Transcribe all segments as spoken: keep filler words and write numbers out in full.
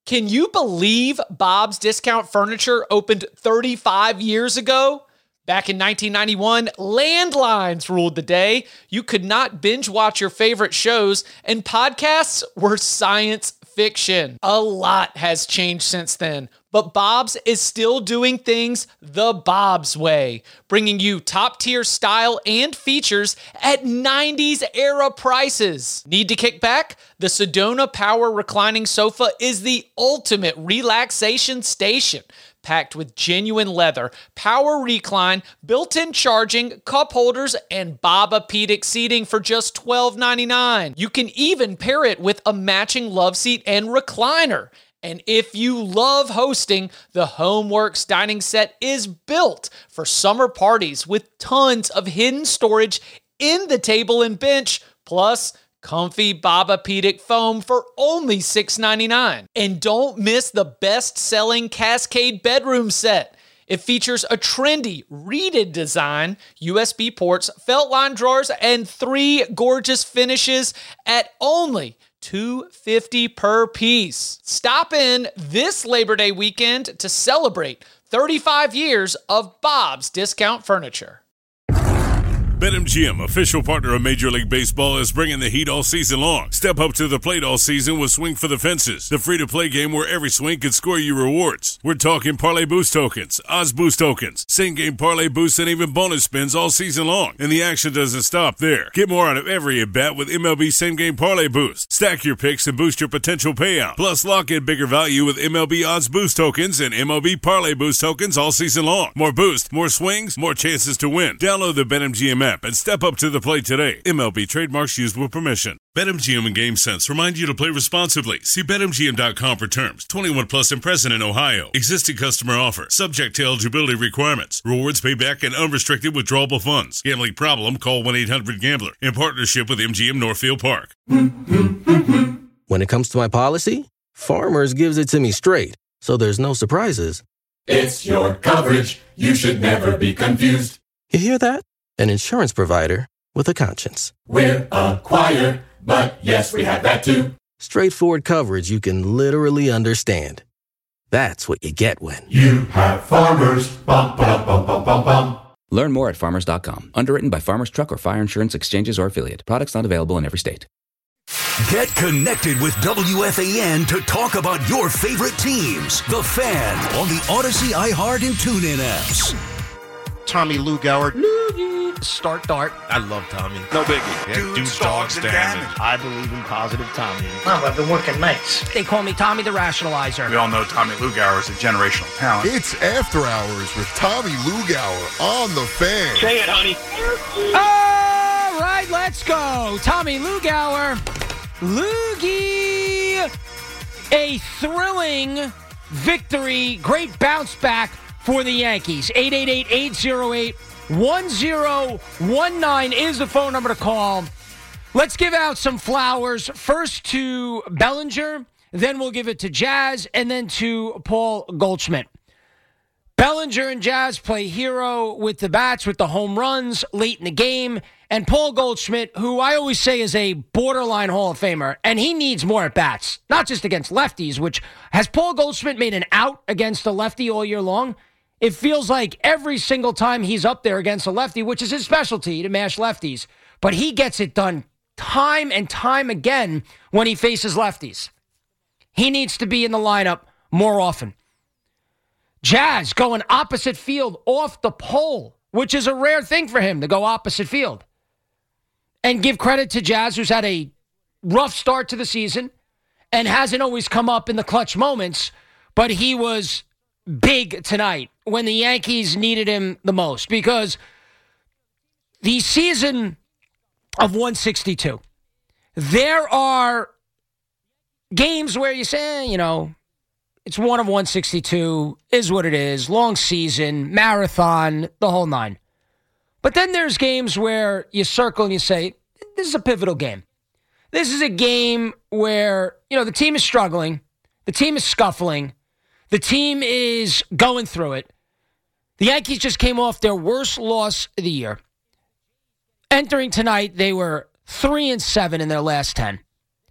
Can you believe Bob's Discount Furniture opened thirty-five years ago? Back in nineteen ninety-one, landlines ruled the day. You could not binge watch your favorite shows, and podcasts were science fiction. A lot has changed since then, but Bob's is still doing things the Bob's way, bringing you top-tier style and features at nineties era prices. Need to kick back? The Sedona Power Reclining Sofa is the ultimate relaxation station. Packed with genuine leather, power recline, built-in charging, cup holders, and Bobapedic seating for just twelve ninety-nine. You can even pair it with a matching love seat and recliner. And if you love hosting, the HomeWorks dining set is built for summer parties with tons of hidden storage in the table and bench, plus comfy Bobapedic foam for only six ninety-nine. And don't miss the best-selling Cascade bedroom set. It features a trendy, reeded design, U S B ports, felt line drawers, and three gorgeous finishes at only two hundred fifty dollars per piece. Stop in this Labor Day weekend to celebrate thirty-five years of Bob's Discount Furniture. BetMGM, official partner of Major League Baseball, is bringing the heat all season long. Step up to the plate all season with Swing for the Fences, the free-to-play game where every swing can score you rewards. We're talking Parlay Boost tokens, Odds Boost tokens, same-game Parlay Boosts, and even bonus spins all season long. And the action doesn't stop there. Get more out of every at-bat with M L B Same-Game Parlay Boost. Stack your picks and boost your potential payout. Plus, lock in bigger value with M L B Odds Boost tokens and M L B Parlay Boost tokens all season long. More boost, more swings, more chances to win. Download the BetMGM app and step up to the plate today. M L B trademarks used with permission. BetMGM and GameSense remind you to play responsibly. See Bet M G M dot com for terms. twenty-one plus and present in Ohio. Existing customer offer. Subject to eligibility requirements. Rewards payback and unrestricted withdrawable funds. Gambling problem? Call one eight hundred gambler. In partnership with M G M Northfield Park. When it comes to my policy, Farmers gives it to me straight, so there's no surprises. It's your coverage. You should never be confused. You hear that? An insurance provider with a conscience. We're a choir, but yes, we have that too. Straightforward coverage you can literally understand. That's what you get when you have Farmers. Bum, bum, bum, bum, bum, bum. Learn more at farmers dot com. Underwritten by Farmers Truck or Fire Insurance Exchanges or Affiliate. Products not available in every state. Get connected with W F A N to talk about your favorite teams. The Fan on the Odyssey, iHeart, and TuneIn apps. Tommy Lugauer. Loogie. Start Dart. I love Tommy. No biggie. Yeah, Dudes, Dudes, dogs, and damage. damage. I believe in positive Tommy. Oh, I've been working nights. They call me Tommy the Rationalizer. We all know Tommy Lugauer is a generational talent. It's After Hours with Tommy Lugauer on The Fan. Say it, honey. All right, let's go. Tommy Lugauer. Loogie. A thrilling victory. Great bounce back for the Yankees. eight eight eight, eight oh eight, one oh one nine is the phone number to call. Let's give out some flowers. First to Bellinger, then we'll give it to Jazz, and then to Paul Goldschmidt. Bellinger and Jazz play hero with the bats, with the home runs late in the game. And Paul Goldschmidt, who I always say is a borderline Hall of Famer, and he needs more at-bats, not just against lefties, which has Paul Goldschmidt made an out against a lefty all year long? It feels like every single time he's up there against a lefty, which is his specialty, to mash lefties, but he gets it done time and time again when he faces lefties. He needs to be in the lineup more often. Jazz going opposite field off the pole, which is a rare thing for him to go opposite field. And give credit to Jazz, who's had a rough start to the season and hasn't always come up in the clutch moments, but he was big tonight when the Yankees needed him the most, because the season of one sixty-two, there are games where you say, you know, it's one of one sixty-two, is what it is, long season, marathon, the whole nine. But then there's games where you circle and you say, this is a pivotal game. This is a game where, you know, the team is struggling, the team is scuffling, the team is going through it. The Yankees just came off their worst loss of the year. Entering tonight, they were three and seven in their last ten.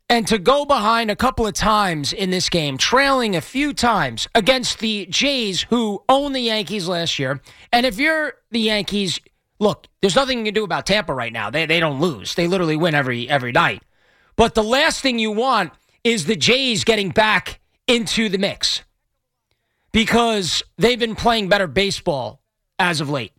And to go behind a couple of times in this game, trailing a few times against the Jays who owned the Yankees last year. And if you're the Yankees, look, there's nothing you can do about Tampa right now. They they don't lose. They literally win every every night. But the last thing you want is the Jays getting back into the mix because they've been playing better baseball as of late.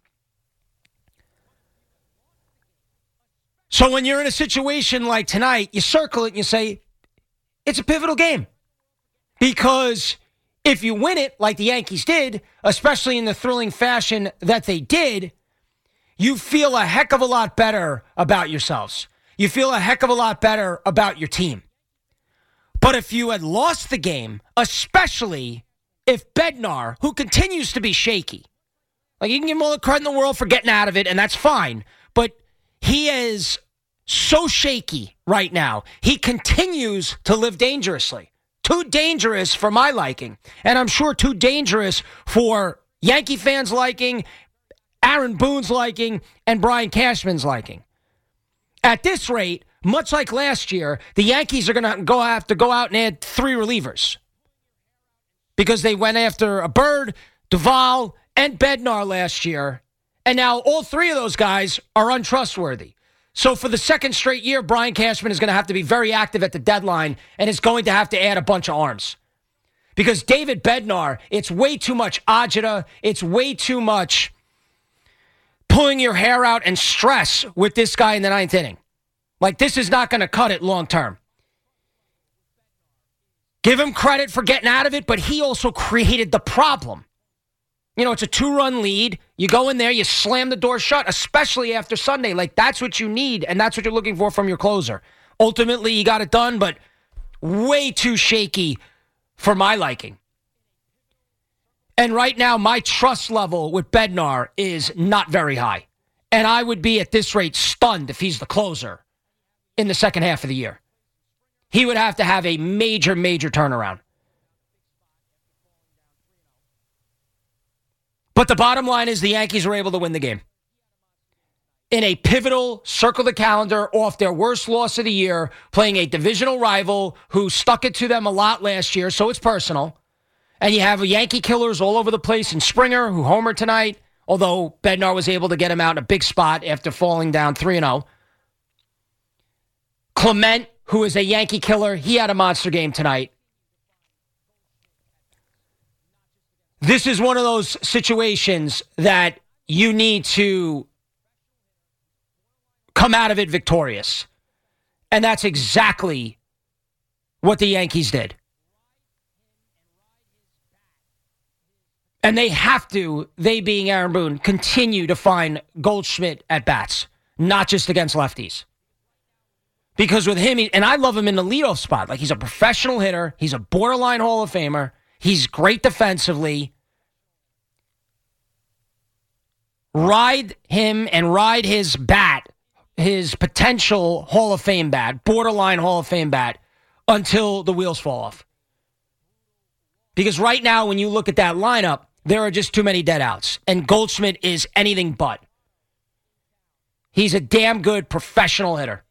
So when you're in a situation like tonight, you circle it and you say, it's a pivotal game. Because if you win it like the Yankees did, especially in the thrilling fashion that they did, you feel a heck of a lot better about yourselves. You feel a heck of a lot better about your team. But if you had lost the game, especially if Bednar, who continues to be shaky, like you can give him all the credit in the world for getting out of it, and that's fine, but he is so shaky right now. He continues to live dangerously. Too dangerous for my liking. And I'm sure too dangerous for Yankee fans' liking, Aaron Boone's liking, and Brian Cashman's liking. At this rate, much like last year, the Yankees are going to go have to go out and add three relievers. Because they went after a Bird, Duvall, and Bednar last year. And now all three of those guys are untrustworthy. So for the second straight year, Brian Cashman is going to have to be very active at the deadline and is going to have to add a bunch of arms. Because David Bednar, it's way too much agita. It's way too much pulling your hair out and stress with this guy in the ninth inning. Like, this is not going to cut it long term. Give him credit for getting out of it, but he also created the problem. You know, it's a two-run lead. You go in there, you slam the door shut, especially after Sunday. Like, that's what you need, and that's what you're looking for from your closer. Ultimately, he got it done, but way too shaky for my liking. And right now, my trust level with Bednar is not very high. And I would be, at this rate, stunned if he's the closer in the second half of the year. He would have to have a major, major turnaround. But the bottom line is the Yankees were able to win the game. In a pivotal, circle the calendar, off their worst loss of the year, playing a divisional rival who stuck it to them a lot last year, so it's personal. And you have Yankee killers all over the place in Springer, who homered tonight, although Bednar was able to get him out in a big spot after falling down three and oh. Clement, who is a Yankee killer, he had a monster game tonight. This is one of those situations that you need to come out of it victorious. And that's exactly what the Yankees did. And they have to, they being Aaron Boone, continue to find Goldschmidt at bats, not just against lefties. Because with him, he, and I love him in the leadoff spot. Like, he's a professional hitter. He's a borderline Hall of Famer. He's great defensively. Ride him and ride his bat, his potential Hall of Fame bat, borderline Hall of Fame bat, until the wheels fall off. Because right now, when you look at that lineup, there are just too many dead outs. And Goldschmidt is anything but. He's a damn good professional hitter.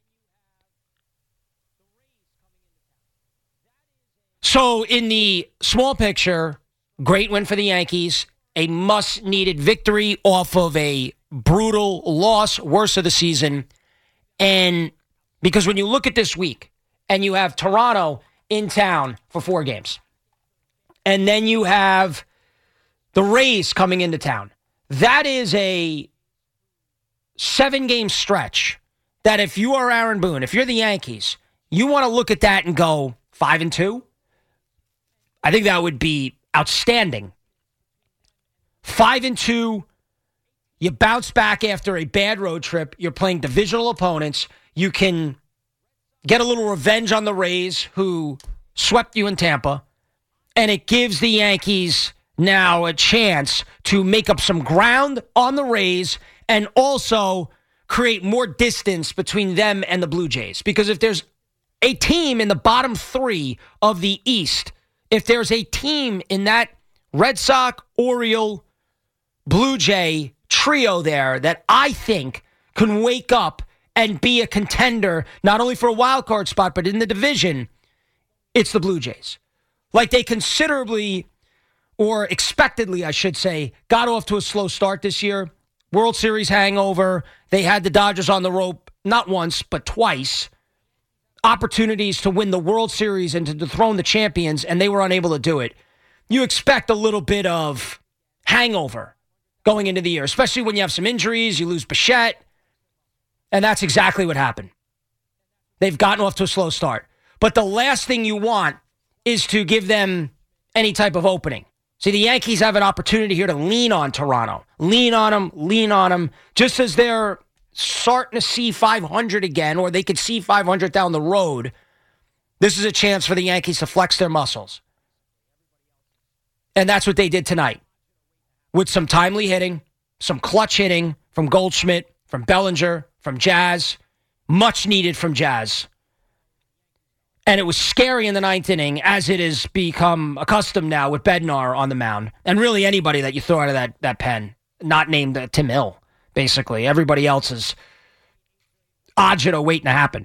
So in the small picture, great win for the Yankees. A must-needed victory off of a brutal loss, worst of the season. And because when you look at this week, and you have Toronto in town for four games, and then you have the Rays coming into town, that is a seven-game stretch that if you are Aaron Boone, if you're the Yankees, you want to look at that and go five and two. I think that would be outstanding. Five and two, you bounce back after a bad road trip. You're playing divisional opponents. You can get a little revenge on the Rays, who swept you in Tampa. And it gives the Yankees now a chance to make up some ground on the Rays and also create more distance between them and the Blue Jays. Because if there's a team in the bottom three of the East, if there's a team in that Red Sox, Oriole, Blue Jay trio there that I think can wake up and be a contender, not only for a wild card spot, but in the division, it's the Blue Jays. Like they considerably, or expectedly, I should say, got off to a slow start this year. World Series hangover. They had the Dodgers on the rope, not once, but twice. Opportunities to win the World Series and to dethrone the champions, and they were unable to do it. You expect a little bit of hangover going into the year, especially when you have some injuries, you lose Bichette, and that's exactly what happened. They've gotten off to a slow start. But the last thing you want is to give them any type of opening. See, the Yankees have an opportunity here to lean on Toronto. Lean on them, lean on them, just as they're starting to see five hundred again, or they could see five hundred down the road. This is a chance for the Yankees to flex their muscles. And that's what they did tonight. With some timely hitting, some clutch hitting from Goldschmidt, from Bellinger, from Jazz. Much needed from Jazz. And it was scary in the ninth inning, as it has become accustomed now with Bednar on the mound. And really anybody that you throw out of that, that pen, not named uh, Tim Hill, basically. Everybody else is agita waiting to happen.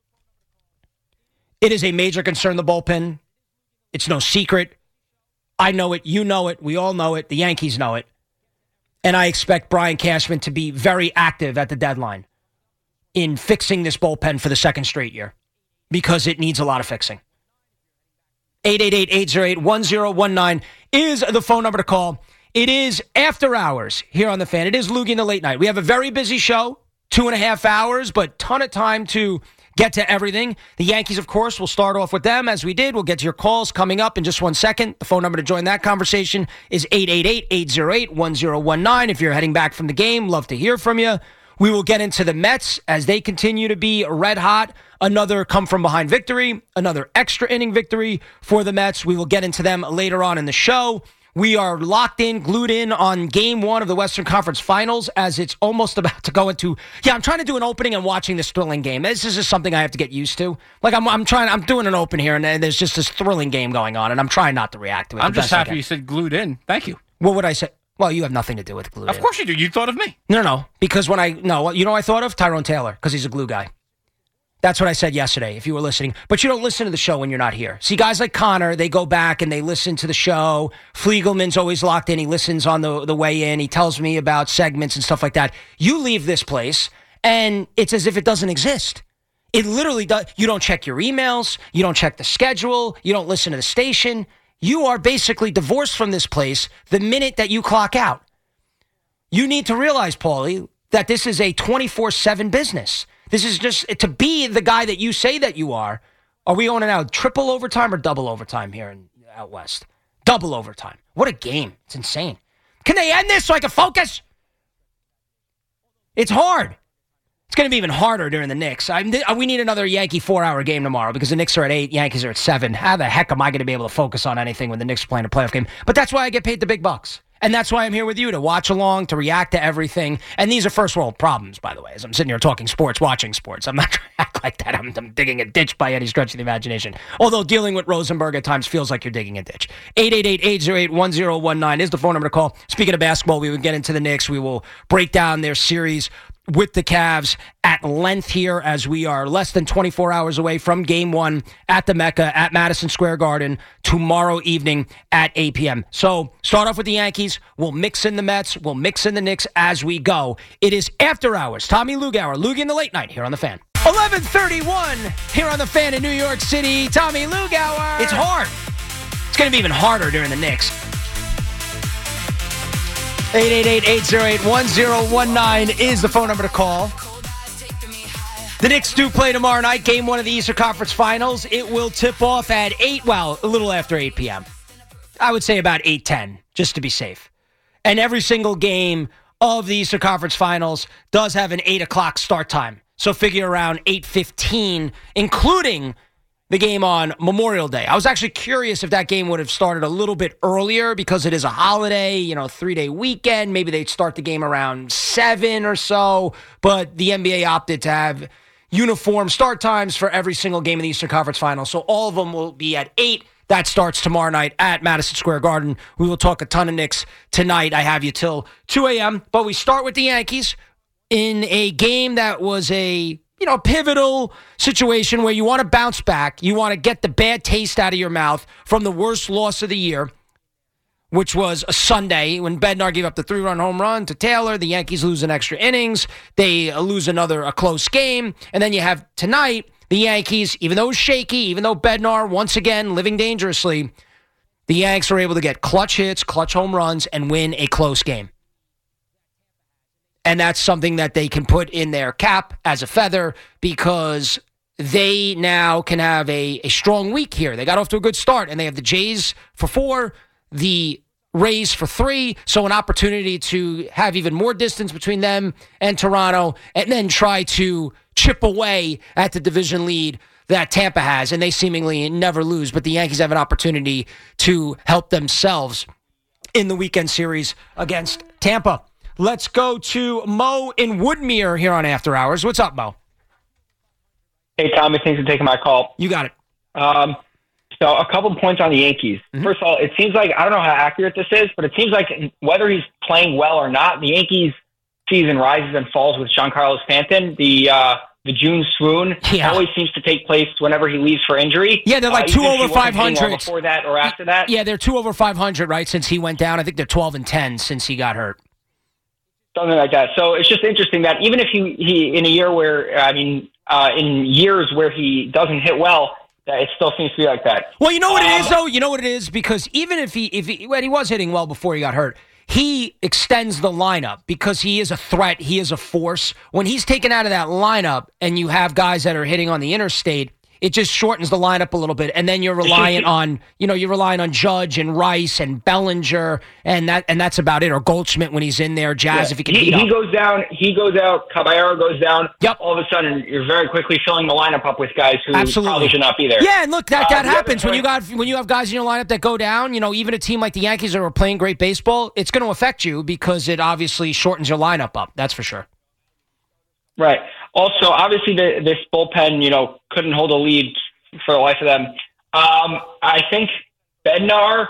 It is a major concern, the bullpen. It's no secret. I know it. You know it. We all know it. The Yankees know it. And I expect Brian Cashman to be very active at the deadline in fixing this bullpen for the second straight year, because it needs a lot of fixing. eight eight eight, eight zero eight, one zero one nine is the phone number to call. It is after hours here on The Fan. It is Loogie in the Late Night. We have a very busy show, two and a half hours, but ton of time to get to everything. The Yankees, of course, will start off with them, as we did. We'll get to your calls coming up in just one second. The phone number to join that conversation is eight eight eight, eight zero eight, one zero one nine. If you're heading back from the game, love to hear from you. We will get into the Mets as they continue to be red hot. Another come-from-behind victory, another extra inning victory for the Mets. We will get into them later on in the show. We are locked in, glued in on game one of the Western Conference Finals as it's almost about to go into... Yeah, I'm trying to do an opening and watching this thrilling game. This is just something I have to get used to. Like, I'm I'm trying, I'm doing an open here, and there's just this thrilling game going on, and I'm trying not to react to it. I'm just happy you said glued in. Thank you. What would I say? Well, you have nothing to do with glue. Of course you do. You thought of me. No, no, because when I... No, you know what I thought of? Tyrone Taylor, because he's a glue guy. That's what I said yesterday, if you were listening. But you don't listen to the show when you're not here. See, guys like Connor, they go back and they listen to the show. Fliegelman's always locked in. He listens on the, the way in. He tells me about segments and stuff like that. You leave this place, and it's as if it doesn't exist. It literally does. You don't check your emails. You don't check the schedule. You don't listen to the station. You are basically divorced from this place the minute that you clock out. You need to realize, Paulie, that this is a twenty-four seven business. This is just to be the guy that you say that you are. Are we on now triple overtime or double overtime here in out west? Double overtime. What a game. It's insane. Can they end this so I can focus? It's hard. It's going to be even harder during the Knicks. I, we need another Yankee four-hour game tomorrow because the Knicks are at eight, Yankees are at seven. How the heck am I going to be able to focus on anything when the Knicks are playing a playoff game? But that's why I get paid the big bucks. And that's why I'm here with you, to watch along, to react to everything. And these are first-world problems, by the way, as I'm sitting here talking sports, watching sports. I'm not trying to act like that. I'm, I'm digging a ditch by any stretch of the imagination. Although dealing with Rosenberg at times feels like you're digging a ditch. eight eight eight, eight zero eight, one zero one nine is the phone number to call. Speaking of basketball, we will get into the Knicks. We will break down their series with the Cavs at length here, as we are less than twenty-four hours away from game one at the Mecca at Madison Square Garden tomorrow evening at eight p.m. So start off with the Yankees. We'll mix in the Mets. We'll mix in the Knicks as we go. It is after hours. Tommy Lugauer, Loogie in the Late Night here on The Fan. eleven thirty-one here on The Fan in New York City. Tommy Lugauer. It's hard. It's going to be even harder during the Knicks. eight eight eight, eight zero eight, one zero one nine is the phone number to call. The Knicks do play tomorrow night, game one of the Eastern Conference Finals. It will tip off at eight, well, a little after eight p.m. I would say about eight ten, just to be safe. And every single game of the Eastern Conference Finals does have an eight o'clock start time. So figure around eight fifteen, including the game on Memorial Day. I was actually curious if that game would have started a little bit earlier because it is a holiday, you know, three-day weekend. Maybe they'd start the game around seven or so, but the N B A opted to have uniform start times for every single game in the Eastern Conference Finals. So all of them will be at eight. That starts tomorrow night at Madison Square Garden. We will talk a ton of Knicks tonight. I have you till two a.m., but we start with the Yankees. in a game that was a, you know, pivotal situation where you want to bounce back. You want to get the bad taste out of your mouth from the worst loss of the year, which was a Sunday when Bednar gave up the three-run home run to Taylor. The Yankees lose an extra innings. They uh, lose another a close game. And then you have tonight, the Yankees, even though it was shaky, even though Bednar, once again, living dangerously, the Yanks are able to get clutch hits, clutch home runs, and win a close game. And that's something that they can put in their cap as a feather because they now can have a, a strong week here. They got off to a good start, and they have the Jays for four, the Rays for three, so an opportunity to have even more distance between them and Toronto, and then try to chip away at the division lead that Tampa has, and they seemingly never lose, but the Yankees have an opportunity to help themselves in the weekend series against Tampa. Let's go to Mo in Woodmere here on After Hours. What's up, Mo? Hey, Tommy. Thanks for taking my call. You got it. Um, so a couple points on the Yankees. Mm-hmm. First of all, it seems like, I don't know how accurate this is, but it seems like whether he's playing well or not, the Yankees season rises and falls with Giancarlo Stanton. The uh, the June swoon yeah. always seems to take place whenever he leaves for injury. Yeah, they're like uh, two over five hundred. Well before that or after that. Yeah, they're two over five hundred, right, since he went down. I think they're twelve and ten since he got hurt. Something like that. So it's just interesting that even if he, he in a year where, I mean, uh, in years where he doesn't hit well, that it still seems to be like that. Well, you know what um, it is, though? You know what it is? Because even if he, if he, well, he was hitting well before he got hurt, he extends the lineup because he is a threat. He is a force. When he's taken out of that lineup and you have guys that are hitting on the interstate, it just shortens the lineup a little bit. And then you're reliant on, you know, you're relying on Judge and Rice and Bellinger, and that and that's about it. Or Goldschmidt when he's in there, Jazz yeah, if he can he, heat he up. goes down, he goes out, Caballero goes down. Yep. All of a sudden, you're very quickly filling the lineup up with guys who Absolutely. probably should not be there. Yeah, and look, that, that uh, happens when you got when you have guys in your lineup that go down. You know, even a team like the Yankees that are playing great baseball, it's going to affect you because it obviously shortens your lineup up. That's for sure. Right. Also, obviously, the, this bullpen, you know, couldn't hold a lead for the life of them. Um, I think Bednar,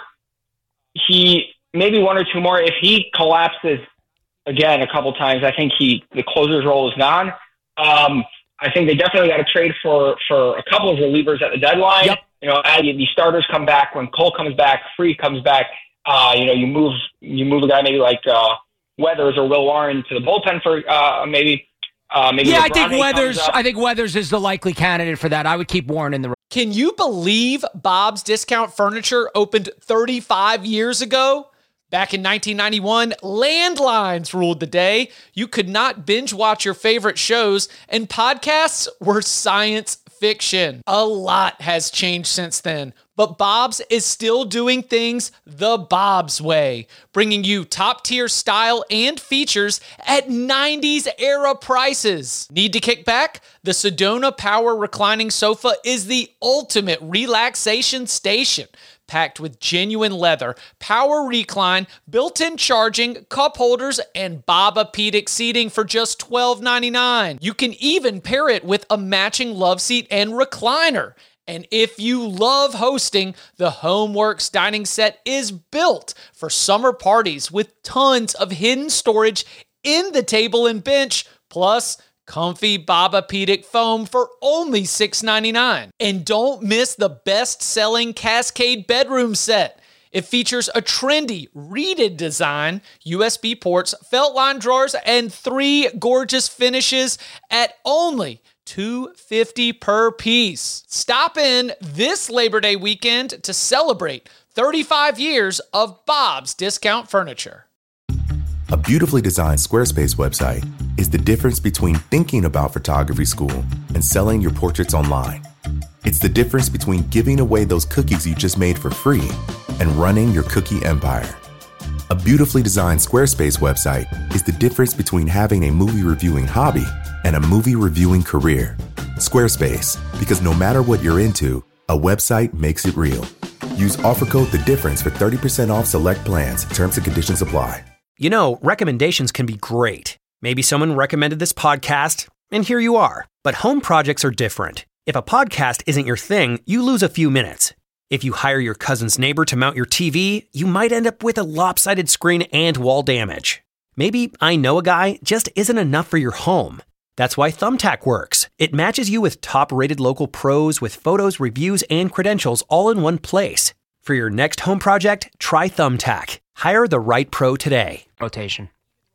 he maybe one or two more. If he collapses again a couple times, I think he the closer's role is gone. Um, I think they definitely got to trade for for a couple of relievers at the deadline. Yep. You know, as the starters come back, when Cole comes back, Free comes back. Uh, you know, you move you move a guy maybe like uh, Weathers or Will Warren to the bullpen for uh, maybe. Uh, maybe yeah, LeBron I think Weathers. I think Weathers is the likely candidate for that. I would keep Warren in the. Can you believe Bob's Discount Furniture opened thirty-five years ago? Back in nineteen ninety-one, landlines ruled the day. You could not binge watch your favorite shows, and podcasts were science fiction. A lot has changed since then, but Bob's is still doing things the Bob's way, bringing you top-tier style and features at nineties era prices. Need to kick back? The Sedona Power Reclining Sofa is the ultimate relaxation station. Packed with genuine leather, power recline, built-in charging, cup holders, and Bob-A-Pedic seating for just twelve ninety-nine. You can even pair it with a matching love seat and recliner. And if you love hosting, the HomeWorks dining set is built for summer parties with tons of hidden storage in the table and bench, plus comfy Bob-A-Pedic foam for only six ninety-nine. And don't miss the best-selling Cascade bedroom set. It features a trendy, reeded design, U S B ports, felt line drawers, and three gorgeous finishes at only two hundred fifty dollars per piece. Stop in this Labor Day weekend to celebrate thirty-five years of Bob's Discount Furniture. A beautifully designed Squarespace website is the difference between thinking about photography school and selling your portraits online. It's the difference between giving away those cookies you just made for free and running your cookie empire. A beautifully designed Squarespace website is the difference between having a movie reviewing hobby and a movie reviewing career. Squarespace, because no matter what you're into, a website makes it real. Use offer code The Difference for thirty percent off select plans. Terms and conditions apply. You know, recommendations can be great. Maybe someone recommended this podcast, and here you are. But home projects are different. If a podcast isn't your thing, you lose a few minutes. If you hire your cousin's neighbor to mount your T V, you might end up with a lopsided screen and wall damage. Maybe I know a guy just isn't enough for your home. That's why Thumbtack works. It matches you with top-rated local pros with photos, reviews, and credentials all in one place. For your next home project, try Thumbtack. Hire the right pro today. Rotation.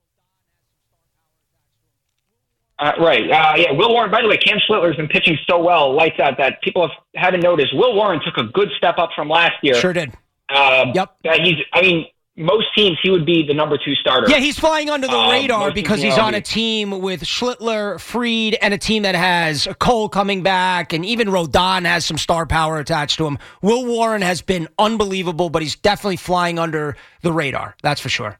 Uh, right. Uh, yeah, Will Warren, by the way, Cam Schlittler's been pitching so well, lights out, that people have, haven't noticed. Will Warren took a good step up from last year. Sure did. Um, yep. Uh, he's, I mean, most teams, he would be the number two starter. Yeah, he's flying under the um, radar because he's on a team with Schlittler, Fried, and a team that has Cole coming back, and even Rodon has some star power attached to him. Will Warren has been unbelievable, but he's definitely flying under the radar. That's for sure.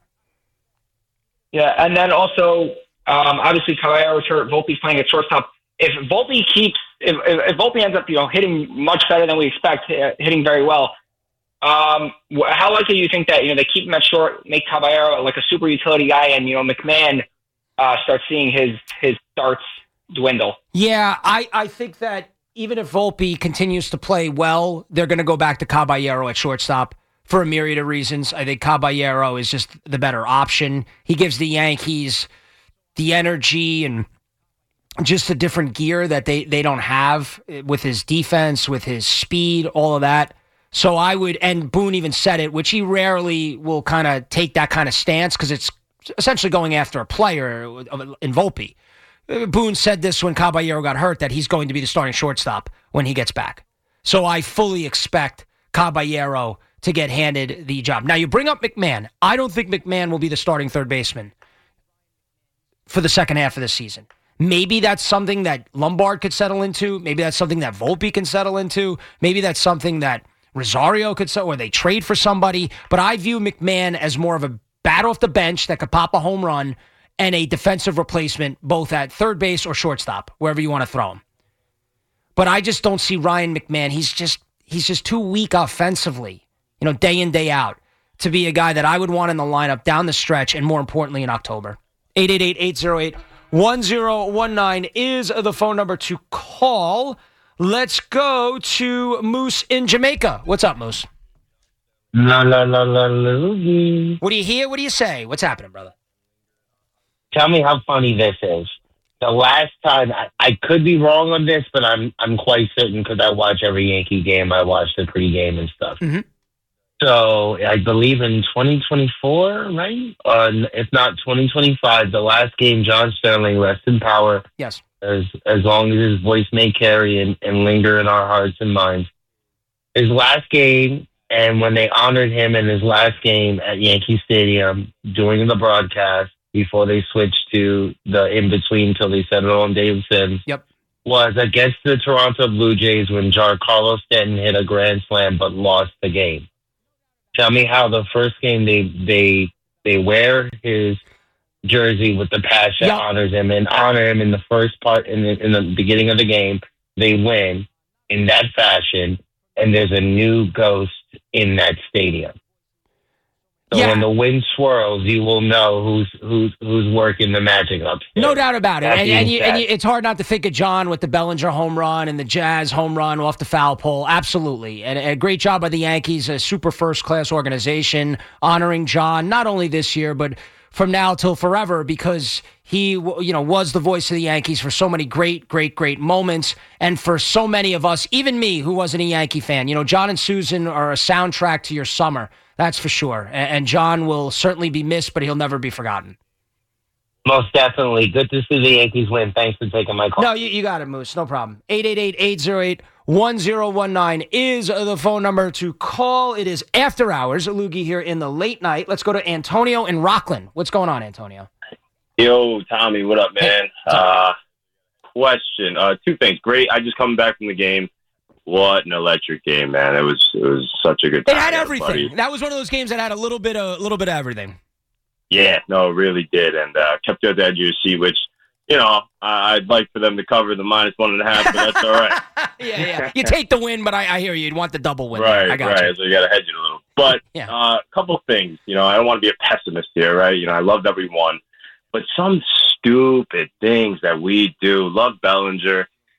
Yeah, and then also, um, obviously, Caballero's hurt. Volpe's playing at shortstop. If Volpe keeps, if, if, if Volpe ends up, you know, hitting much better than we expect, hitting very well, Um, how likely do you think that, you know, they keep him at short, make Caballero like a super utility guy, and, you know, McMahon uh, starts seeing his, his starts dwindle? Yeah, I, I think that even if Volpe continues to play well, they're going to go back to Caballero at shortstop for a myriad of reasons. I think Caballero is just the better option. He gives the Yankees the energy and just a different gear that they, they don't have with his defense, with his speed, all of that. So I would, and Boone even said it, which he rarely will kind of take that kind of stance because it's essentially going after a player in Volpe. Boone said this when Caballero got hurt, that he's going to be the starting shortstop when he gets back. So I fully expect Caballero to get handed the job. Now, you bring up McMahon. I don't think McMahon will be the starting third baseman for the second half of the season. Maybe that's something that Lombard could settle into. Maybe that's something that Volpe can settle into. Maybe that's something that Rosario could sell, or they trade for somebody. But I view McMahon as more of a bat off the bench that could pop a home run and a defensive replacement, both at third base or shortstop, wherever you want to throw him. But I just don't see Ryan McMahon. He's just he's just too weak offensively, you know, day in, day out, to be a guy that I would want in the lineup down the stretch, and more importantly in October. eight eight eight, eight oh eight, one oh one nine is the phone number to call. Let's go to Moose in Jamaica. What's up, Moose? La la la la la. What do you hear? What do you say? What's happening, brother? Tell me how funny this is. The last time, I, I could be wrong on this, but I'm I'm quite certain because I watch every Yankee game. I watch the pregame and stuff. Mm-hmm. So I believe in twenty twenty-four, right? Uh, if not twenty twenty-five, the last game, John Sterling, rest in power. Yes. As as long as his voice may carry and, and linger in our hearts and minds. His last game, and when they honored him in his last game at Yankee Stadium during the broadcast, before they switched to the in-between until they settled on Dave Sims, yep. was against the Toronto Blue Jays when Giancarlo Stanton hit a grand slam but lost the game. Tell me how the first game they they they wear his jersey with the patch that yep. honors him and honor him in the first part in the, in the beginning of the game. They win in that fashion, and there's a new ghost in that stadium. So yeah. when the wind swirls, you will know who's who's who's working the magic up. No doubt about it. And, and, you, and you, it's hard not to think of John with the Bellinger home run and the Jazz home run off the foul pole. Absolutely. And a great job by the Yankees, a super first-class organization, honoring John, not only this year, but from now till forever, because he, you know, was the voice of the Yankees for so many great, great, great moments. And for so many of us, even me, who wasn't a Yankee fan, you know, John and Susan are a soundtrack to your summer. That's for sure. And John will certainly be missed, but he'll never be forgotten. Most definitely. Good to see the Yankees win. Thanks for taking my call. No, you, you got it, Moose. No problem. eight eight eight, eight oh eight, one oh one nine is the phone number to call. It is after hours. Loogie here in the late night. Let's go to Antonio in Rockland. What's going on, Antonio? Yo, Tommy, what up, man? Hey, uh, question. Uh, two things. Great. I just come back from the game. What an electric game, man! It was it was such a good time. It had everything. Everybody. That was one of those games that had a little bit of a little bit of everything. Yeah, no, it really did, and uh, kept you at the edge of your seat. Which, you know, I'd like for them to cover the minus one and a half, but that's all right. yeah, yeah. You take the win, but I, I hear you. You'd want the double win. Right, I got right. You. So you got to hedge it a little. But a yeah. uh, couple things. You know, I don't want to be a pessimist here, right? You know, I loved everyone, but some stupid things that we do. Love Bellinger.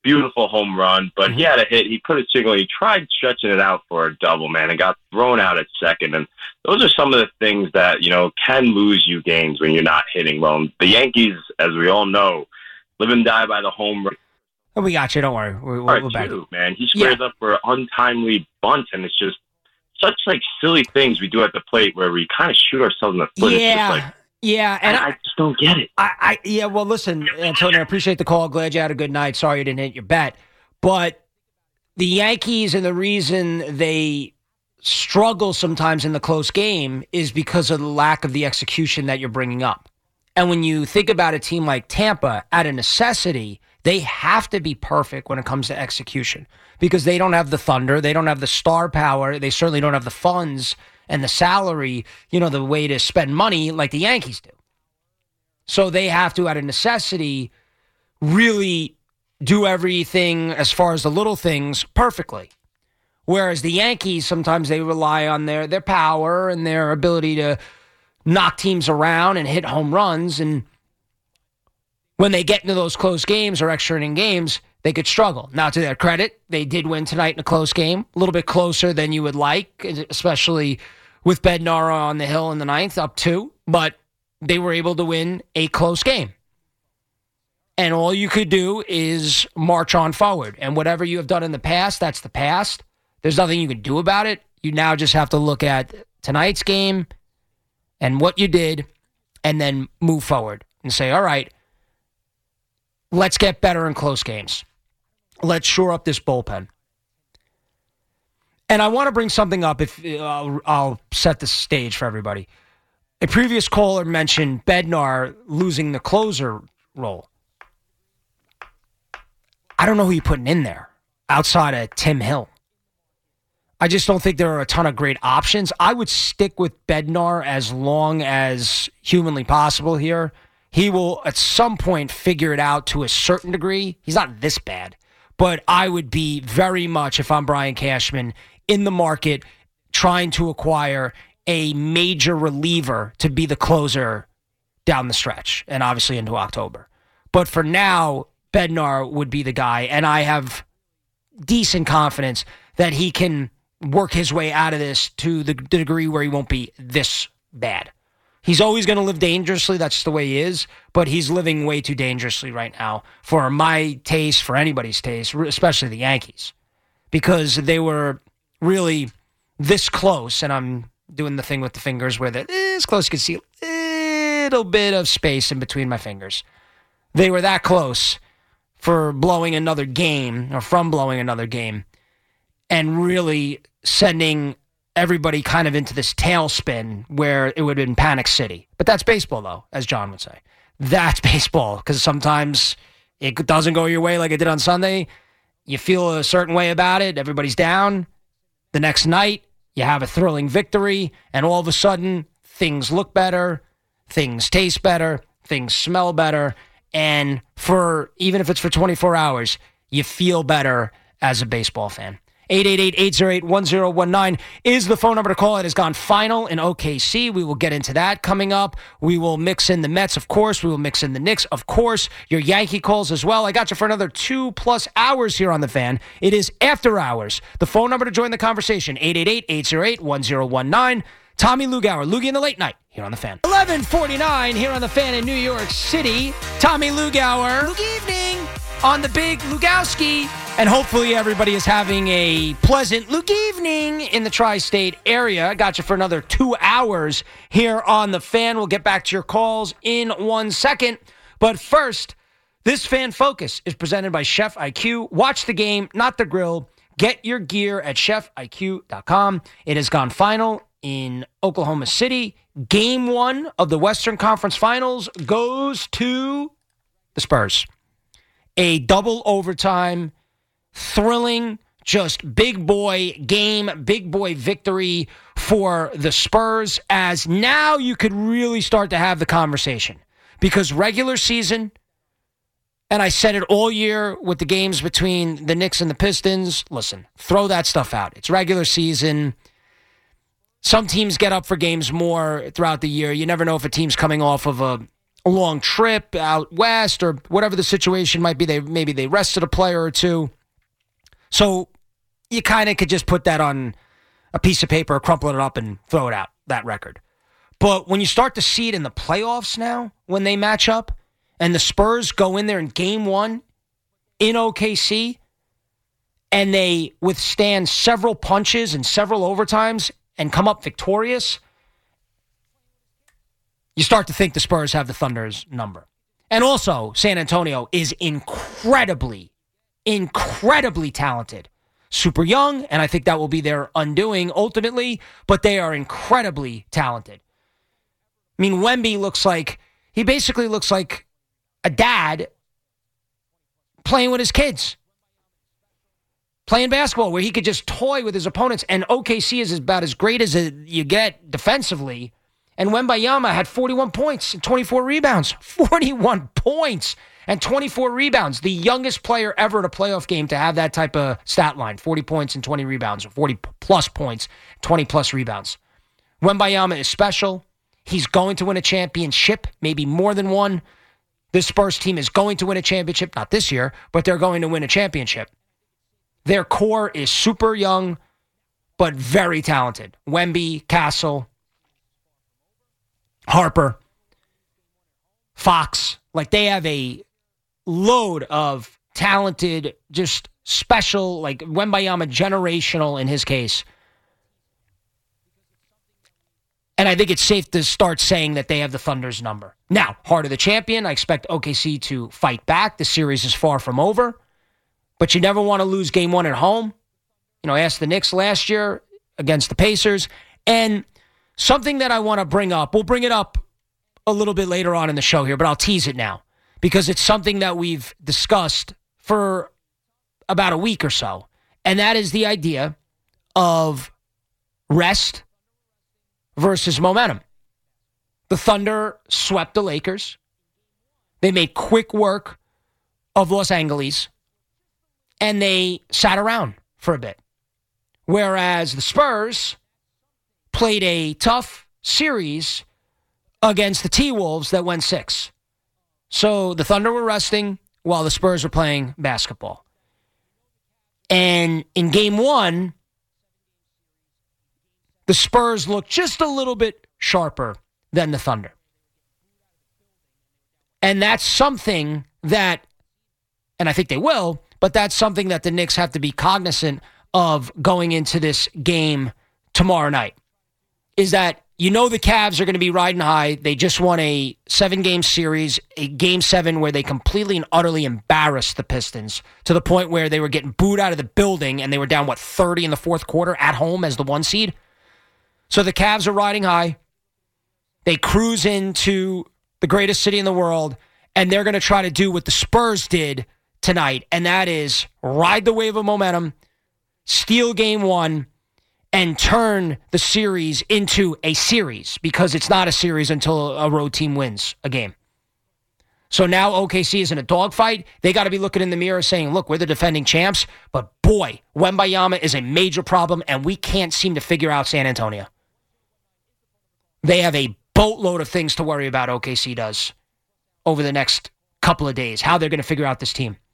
beautiful home run, but Mm-hmm. he had a hit. He put a single. He tried stretching it out for a double, man, and got thrown out at second. And those are some of the things that, you know, can lose you games when you're not hitting well. The Yankees, as we all know, live and die by the home run. Oh, we got you. Don't worry. We're, we're, we're back. Too, man. He squares Yeah. up for untimely bunts, and it's just such like silly things we do at the plate where we kind of shoot ourselves in the foot. Yeah. It's just like, Yeah, and I, I just don't get it. I, I yeah, well, listen, Antonio, I appreciate the call. Glad you had a good night. Sorry you didn't hit your bet. But the Yankees, and the reason they struggle sometimes in the close game is because of the lack of the execution that you're bringing up. And when you think about a team like Tampa, out of necessity, they have to be perfect when it comes to execution because they don't have the thunder, they don't have the star power, they certainly don't have the funds and the salary, you know, the way to spend money like the Yankees do. So they have to, out of necessity, really do everything as far as the little things perfectly. Whereas the Yankees, sometimes they rely on their, their power and their ability to knock teams around and hit home runs. And when they get into those close games or extra inning games, they could struggle. Now, to their credit, they did win tonight in a close game, a little bit closer than you would like, especially with Bednar on the hill in the ninth, up two. But they were able to win a close game. And all you could do is march on forward. And whatever you have done in the past, that's the past. There's nothing you can do about it. You now just have to look at tonight's game and what you did and then move forward and say, all right, let's get better in close games. Let's shore up this bullpen. And I want to bring something up. If uh, I'll set the stage for everybody. A previous caller mentioned Bednar losing the closer role. I don't know who you're putting in there outside of Tim Hill. I just don't think there are a ton of great options. I would stick with Bednar as long as humanly possible here. He will at some point figure it out to a certain degree. He's not this bad. But I would be very much, if I'm Brian Cashman, in the market trying to acquire a major reliever to be the closer down the stretch and obviously into October. But for now, Bednar would be the guy, and I have decent confidence that he can work his way out of this to the degree where he won't be this bad. He's always going to live dangerously. That's just the way he is. But he's living way too dangerously right now for my taste, for anybody's taste, especially the Yankees. Because they were really this close, and I'm doing the thing with the fingers where they're this close. You can see a little bit of space in between my fingers. They were that close for blowing another game, or from blowing another game, and really sending everybody kind of into this tailspin where it would have been Panic City. But that's baseball, though, as John would say. That's baseball, because sometimes it doesn't go your way like it did on Sunday. You feel a certain way about it. Everybody's down. The next night, you have a thrilling victory, and all of a sudden, things look better, things taste better, things smell better, and for even if it's for twenty-four hours, you feel better as a baseball fan. eight eight eight, eight oh eight, one oh one nine is the phone number to call. It has gone final in O K C. We will get into that coming up. We will mix in the Mets, of course. We will mix in the Knicks, of course. Your Yankee calls as well. I got you for another two plus hours here on The Fan. It is after hours. The phone number to join the conversation, eight eight eight, eight oh eight, one oh one nine. Tommy Lugauer, Loogie in the Late Night, here on The Fan. eleven forty-nine here on The Fan in New York City. Tommy Lugauer. Good evening on the big Lugowski. And hopefully everybody is having a pleasant Luke evening in the tri-state area. Got you for another two hours here on The Fan. We'll get back to your calls in one second. But first, this Fan Focus is presented by Chef I Q. Watch the game, not the grill. Get your gear at chef I Q dot com. It has gone final in Oklahoma City. Game one of the Western Conference Finals goes to the Spurs. A double overtime, thrilling, just big boy game, big boy victory for the Spurs, as now you could really start to have the conversation. Because regular season, and I said it all year with the games between the Knicks and the Pistons, listen, throw that stuff out. It's regular season. Some teams get up for games more throughout the year. You never know if a team's coming off of a a long trip out west or whatever the situation might be. They maybe they rested a player or two. So you kind of could just put that on a piece of paper, crumple it up, and throw it out, that record. But when you start to see it in the playoffs now, when they match up, and the Spurs go in there in game one in O K C, and they withstand several punches and several overtimes and come up victorious, you start to think the Spurs have the Thunder's number. And also, San Antonio is incredibly, incredibly talented. Super young, and I think that will be their undoing ultimately, but they are incredibly talented. I mean, Wemby looks like, he basically looks like a dad playing with his kids. Playing basketball where he could just toy with his opponents, and O K C is about as great as it, you get defensively. And Wembayama had forty-one points and twenty-four rebounds. forty-one points and twenty-four rebounds. The youngest player ever in a playoff game to have that type of stat line. forty points and twenty rebounds, or forty plus points, twenty plus rebounds. Wembayama is special. He's going to win a championship, maybe more than one. This Spurs team is going to win a championship, not this year, but they're going to win a championship. Their core is super young, but very talented. Wemby, Castle, Harper, Fox. Like, they have a load of talented, just special, like Wembayama, generational in his case. And I think it's safe to start saying that they have the Thunder's number. Now, heart of the champion, I expect O K C to fight back. The series is far from over. But you never want to lose game one at home. You know, ask the Knicks last year against the Pacers. And something that I want to bring up, we'll bring it up a little bit later on in the show here, but I'll tease it now because it's something that we've discussed for about a week or so. And that is the idea of rest versus momentum. The Thunder swept the Lakers. They made quick work of Los Angeles. And they sat around for a bit. Whereas the Spurs played a tough series against the T-Wolves that went six. So the Thunder were resting while the Spurs were playing basketball. And in game one, the Spurs looked just a little bit sharper than the Thunder. And that's something that, and I think they will, but that's something that the Knicks have to be cognizant of going into this game tomorrow night, is that you know the Cavs are going to be riding high. They just won a seven-game series, a game seven where they completely and utterly embarrassed the Pistons to the point where they were getting booed out of the building and they were down, what, thirty in the fourth quarter at home as the one seed? So the Cavs are riding high. They cruise into the greatest city in the world, and they're going to try to do what the Spurs did tonight, and that is ride the wave of momentum, steal game one, and turn the series into a series, because it's not a series until a road team wins a game. So now O K C is in a dogfight. They got to be looking in the mirror saying, look, we're the defending champs, but boy, Wembayama is a major problem, and we can't seem to figure out San Antonio. They have a boatload of things to worry about, O K C does, over the next couple of days, how they're going to figure out this team.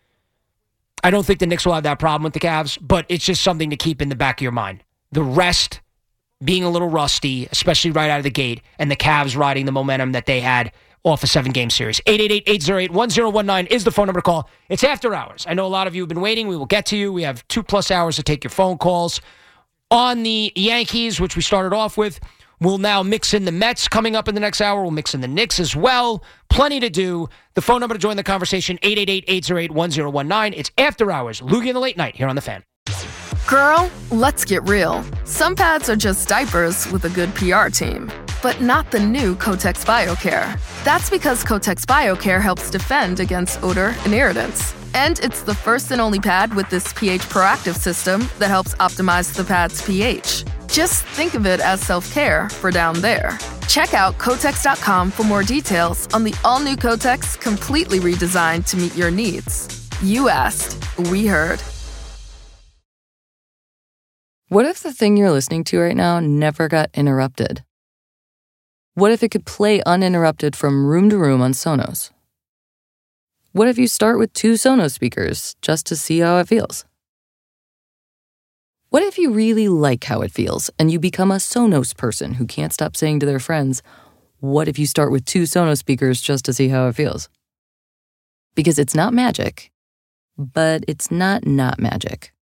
I don't think the Knicks will have that problem with the Cavs, but it's just something to keep in the back of your mind. The rest being a little rusty, especially right out of the gate, and the Cavs riding the momentum that they had off a seven-game series. eight eight eight, eight oh eight, one oh one nine is the phone number to call. It's after hours. I know a lot of you have been waiting. We will get to you. We have two-plus hours to take your phone calls. On the Yankees, which we started off with, we'll now mix in the Mets coming up in the next hour. We'll mix in the Knicks as well. Plenty to do. The phone number to join the conversation, eight eight eight, eight oh eight, one oh one nine. It's After Hours. Loogie in the Late Night here on The Fan. Girl, let's get real. Some pads are just diapers with a good P R team. But not the new Kotex BioCare. That's because Kotex BioCare helps defend against odor and irritants. And it's the first and only pad with this pH proactive system that helps optimize the pad's pH. Just think of it as self-care for down there. Check out Kotex dot com for more details on the all-new Kotex, completely redesigned to meet your needs. You asked, we heard. What if the thing you're listening to right now never got interrupted? What if it could play uninterrupted from room to room on Sonos? What if you start with two Sonos speakers just to see how it feels? What if you really like how it feels and you become a Sonos person who can't stop saying to their friends, what if you start with two Sonos speakers just to see how it feels? Because it's not magic, but it's not not magic.